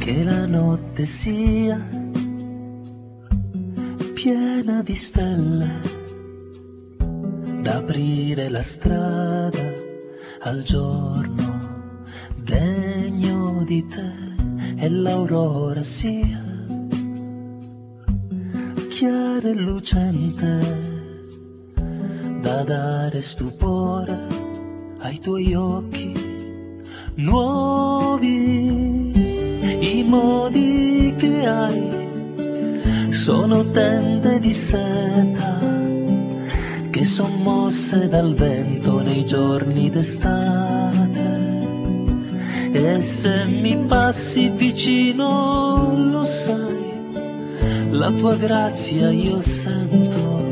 che la notte sia piena di stelle, da aprire la strada al giorno degno di te, e l'aurora sia chiara e lucente, da dare stupore ai tuoi occhi nuovi. I modi che hai sono tende di seta che son mosse dal vento nei giorni d'estate, e se mi passi vicino lo sai, la tua grazia io sento